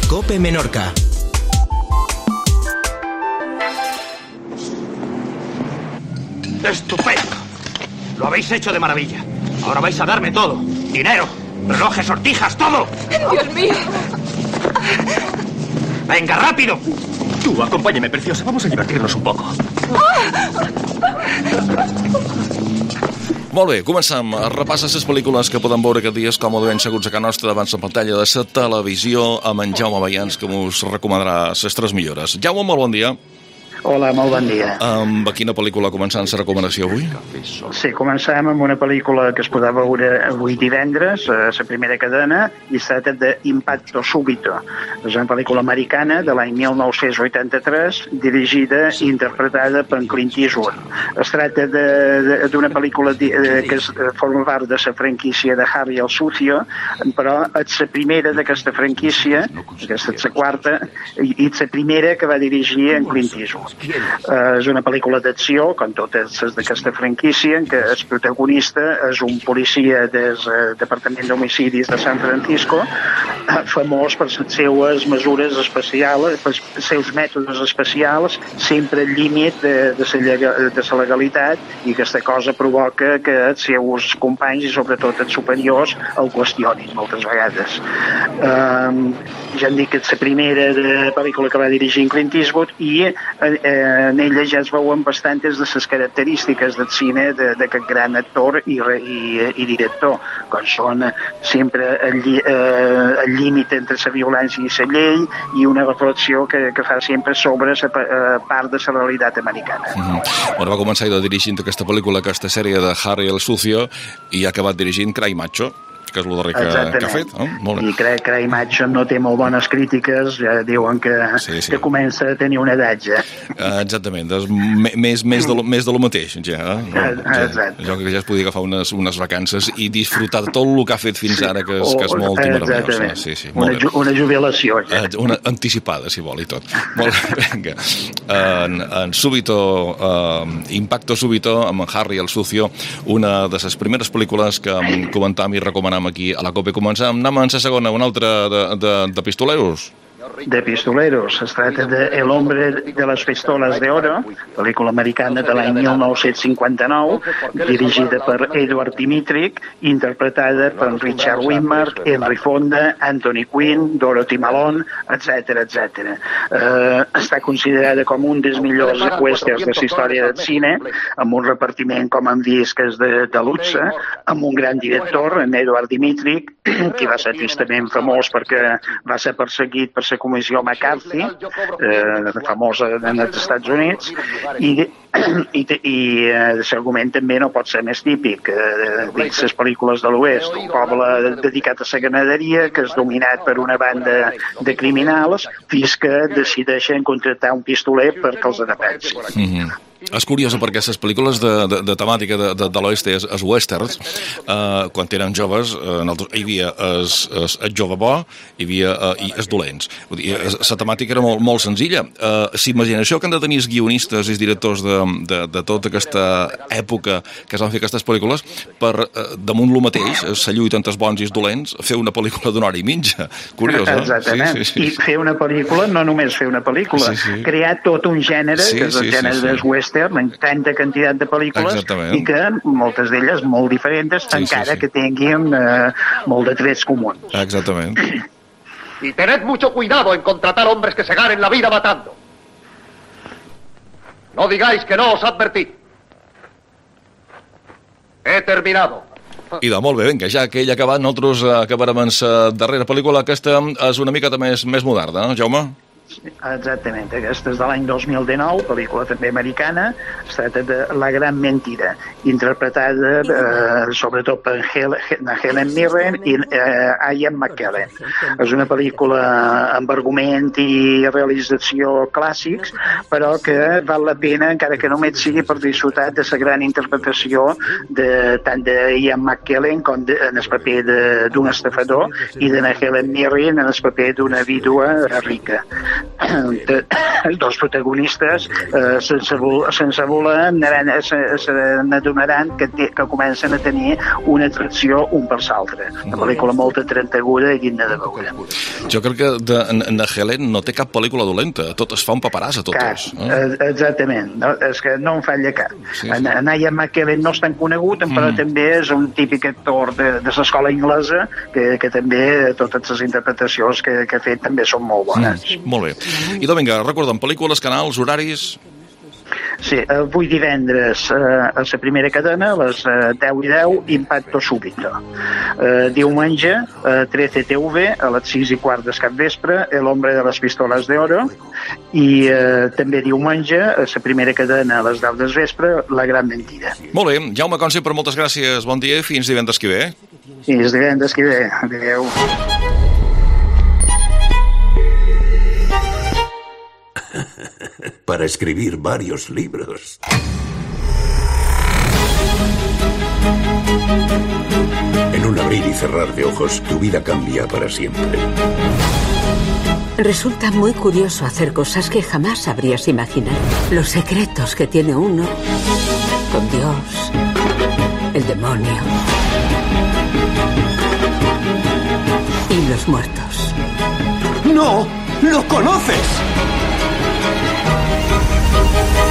COPE Menorca. ¡Estupendo! Lo habéis hecho de maravilla. Ahora vais a darme todo. Dinero, relojes, sortijas, todo. ¡Dios mío! ¡Venga, rápido! Tú, acompáñame, preciosa. Vamos a divertirnos un poco. Molt bé, comencem. Repassa les pel·lícules que podem veure aquest dia còmode ben seguts a casa nostra davant la pantalla de la televisió amb en Jaume Bayans, que us recomanarà les 3 millores. Jaume, molt bon dia. Hola, molt bon dia. Amb quina pel·lícula començant la recomanació avui? Sí, començarem amb una pel·lícula que es podrà veure avui divendres, a la primera cadena, i es tracta d'Impacto Súbito. És una pel·lícula americana de l'any 1983, dirigida i interpretada per Clint Eastwood. Es tracta d'una pel·lícula que forma part de la franquícia de Harry el Sucio, però és la primera d'aquesta franquícia, aquesta és la quarta, i és la primera que va dirigir en Clint Eastwood. És una pel·lícula d'acció, com totes les d'aquesta franquícia, en què el protagonista és un policia del Departament d'Homicidis de San Francisco, famós per les seues mesures especials, pels seus mètodes especials, sempre al límit de la legalitat, i aquesta cosa provoca que els seus companys, i sobretot els superiors, el qüestionin moltes vegades. Ja hem dit que és la primera pel·lícula que va dirigir Clint Eastwood, i en ella ja es veuen bastantes de les característiques del cine d'aquest gran actor i director, com són sempre el límit entre la violència i la llei, i una reflexió que fa sempre sobre la part de la realitat americana. Bueno, va començar dirigint aquesta pel·lícula, aquesta sèrie de Harry el Sucio, i ha acabat dirigint Cry Macho, que és el darrer que ha fet. Molt bé. I Cry Macho no té molt bones crítiques, ja diuen que comença a tenir una edat ja. Exactament, és més de lo mateix, ja. Jo que ja es podia agafar unes vacances i disfrutar de tot el que ha fet fins ara, que és molt i meravellós. Una jubilació, ja. Una anticipada, si vol, i tot. Molt bé, vinga. En Súbito, Impacto Súbito, amb Harry el Sucio, una de les primeres pel·lícules que comentàvem i recomanàvem aquí a la COPE. Començam, anem en la segona, una altra de pistoleros. De pistoleros. Es tracta de El hombre de las pistolas de oro, pel·lícula americana de l'any 1959, dirigida per Edward Dmytryk, interpretada per Richard Widmark, Henry Fonda, Anthony Quinn, Dorothy Malone, etc. Està considerada com un dels millors westerns de la història del cine, amb un repartiment, com hem vist, que és de luxe, amb un gran director, en Edward Dmytryk, que va ser tristament famós perquè va ser perseguit per la Comissió McCarthy, famosa als Estats Units, i l'argument també no pot ser més típic. Dins les pel·lícules de l'Oest, un poble dedicat a la ganaderia, que és dominat per una banda de criminals, fins que decideixen contractar un pistoler perquè els defensi. És curiosa perquè les pel·lícules de temàtica de l'oest, els westerns, quan eren joves, hi havia el jove bo, hi havia els dolents. La temàtica era molt senzilla. S'imagina això que han de tenir els guionistes i els directors de tota aquesta època que es van fer aquestes pel·lícules per, damunt lo mateix, la lluita entre els bons i els dolents, fer una pel·lícula d'una hora i mitja. Curiosa. Exactament. I fer una pel·lícula, no només fer una pel·lícula, crear tot un gènere, que és el gènere dels westerns, amb tanta quantitat de pel·lícules, i que moltes d'elles molt diferents, encara que tinguin molt de trets comuns. Exactament. Y tened mucho cuidado en contratar hombres que se ganen la vida matando. No digáis que no os advertí. He terminado. I molt bé, vinga, ja que ell ha acabat, nosaltres acabarem amb la darrera pel·lícula. Aquesta és una miqueta més moderna, Jaume? Exactament, aquesta és de l'any 2019, pel·lícula també americana. Es tracta de La gran mentira, interpretada sobretot per Helen Mirren i Ian McKellen. És una pel·lícula amb argument i realització clàssics, però que val la pena, encara que només sigui per disfrutar de la gran interpretació tant d'Ian McKellen com en el paper d'un estafador, i de Helen Mirren en el paper d'una vídua rica. els dos protagonistes sense voler n'adonaran que comencen a tenir una atracció un per l'altre. Una pel·lícula molt entretinguda i digna de veure. Jo crec que en Helen no té cap pel·lícula dolenta, totes fa un paperàs a totes. Exactament, no? És que no en falla cap. En Ian McKellen no és tan conegut, però també és un típic actor de l'escola anglesa que també totes les interpretacions que ha fet també són molt bones. Molt bé. I Dominga, recorda'm, pel·lícules, canals, horaris... Sí, avui divendres a la primera cadena, a les 10:10, Impacto Súbito. Diumenge, 13 TV, a les 6:15 del capvespre, El hombre de les pistoles de oro, i també diumenge, a la primera cadena, a les 10 del vespre, La gran mentida. Molt bé. Jaume, com sempre, moltes gràcies. Bon dia i fins divendres que ve. Fins divendres que ve. Adéu. Para escribir varios libros. En un abrir y cerrar de ojos, tu vida cambia para siempre. Resulta muy curioso hacer cosas que jamás habrías imaginado. Los secretos que tiene uno con Dios, el demonio y los muertos. ¡No! ¡Lo conoces!